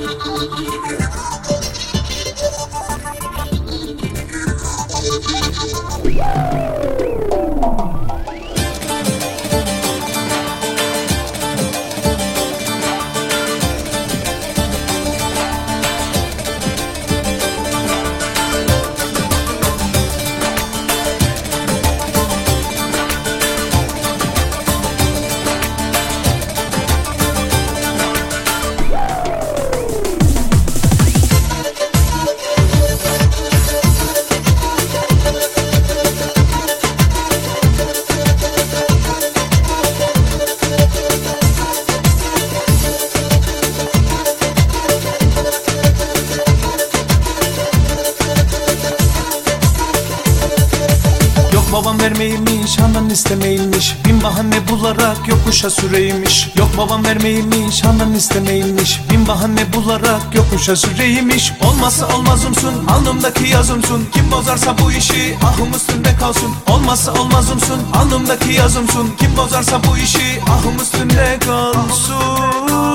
Babam vermeymiş, anan istemeymiş, bin bahane bularak yokuşa süreymiş. Yok babam vermeymiş, anan istemeymiş, bin bahane bularak yokuşa süreymiş. Olmazsa olmazımsın, alnımdaki yazımsın, kim bozarsa bu işi ahım üstünde kalsın. Olmazsa olmazımsın, alnımdaki yazımsın, kim bozarsa bu işi ahım üstünde kalsın.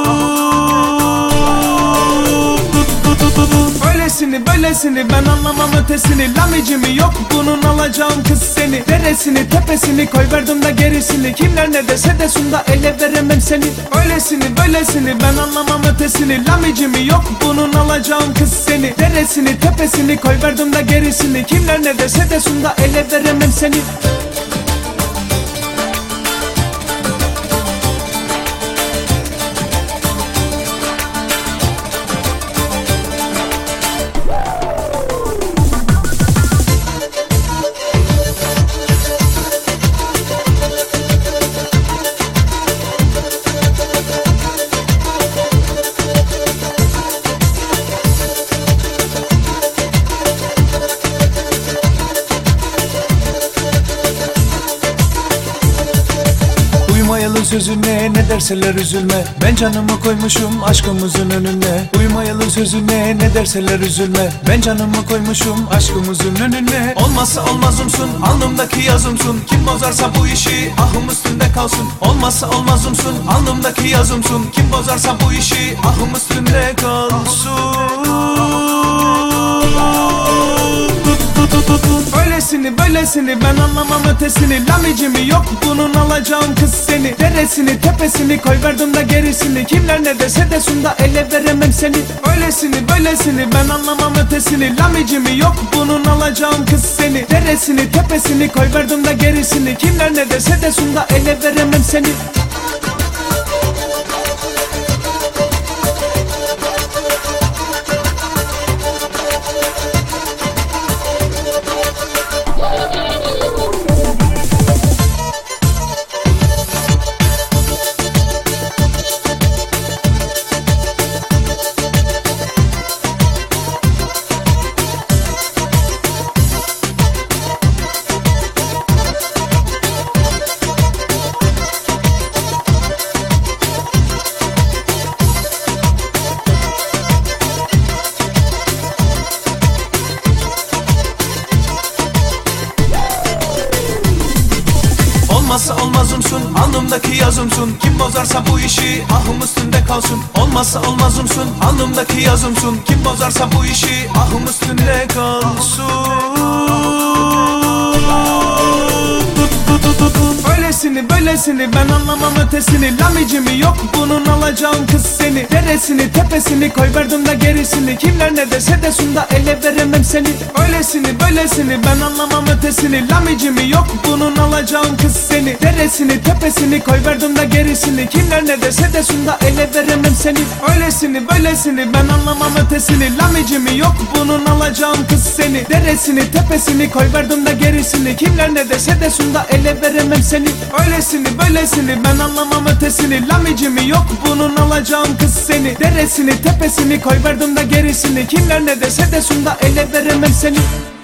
Öylesini böylesini ben anlamam ötesini, lamicimi yok bunun, alacağım kız seni. Deresini tepesini koy verdim de gerisini, kimler ne dese desin da ele veremem seni. Öylesini böylesini ben anlamam ötesini, lamicimi yok bunun, alacağım kız seni. Deresini tepesini koy verdim de gerisini, kimler ne dese desin da ele veremem seni. Uymayalım sözüne, ne derseler üzülme, ben canımı koymuşum aşkımızın önüne. Uymayalım sözüne, ne derseler üzülme, ben canımı koymuşum aşkımızın önüne. Olmazsa olmazımsın, alnımdaki yazımsın, kim bozarsa bu işi ahım üstünde kalsın. Olmazsa olmazımsın, alnımdaki yazımsın, kim bozarsa bu işi ahım üstünde kalsın. Öylesini böylesini ben anlamam ötesini, lamicimi yok bunun, alacağım kız seni. Deresini tepesini koy verdim de gerisini, kimler ne dese desin da ele veremem seni. Öylesini böylesini ben anlamam ötesini, lamicimi yok bunun, alacağım kız seni. Deresini tepesini koy verdim de gerisini, kimler ne dese desin da ele veremem seni. Olmazsa olmazımsın, alnımdaki yazımsın, kim bozarsa bu işi ahım üstünde kalsın. Olmazsa olmazımsın, alnımdaki yazımsın, kim bozarsa bu işi ahım üstünde kalsın. Öylesini böylesini ben anlamam ötesini, lamicimi yok bunun, alacağım kız seni. Deresini tepesini koy verdim de gerisini, kimler ne dese desin da ele veremem seni. Öylesini böylesini ben anlamam ötesini, lamicimi yok bunun, alacağım kız seni. Deresini tepesini koy verdim de gerisini, kimler ne dese desin da ele veremem seni. Öylesini böylesini ben anlamam ötesini, lamicimi yok bunun, alacağım kız seni. Deresini tepesini koy verdim de gerisini, kimler ne dese desin da ele veremem seni. Öylesini böylesini ben anlamam ötesini, lamicimi yok bunun, alacağım kız seni. Deresini tepesini koy verdim de gerisini, kimler ne dese desin da ele veremem seni.